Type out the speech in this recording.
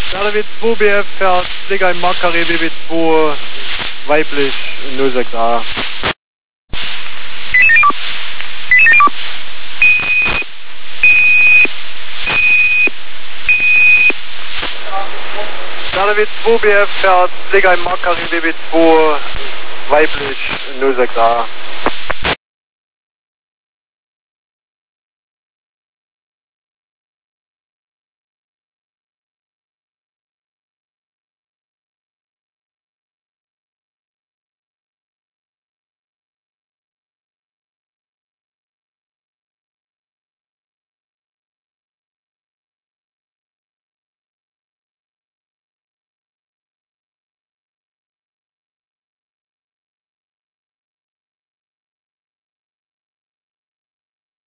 RW2 BF fährt Flieger im Mark Carré WB2 weiblich 06A. RW2 BF fährt Flieger im Mark Carré WB2 weiblich 06A.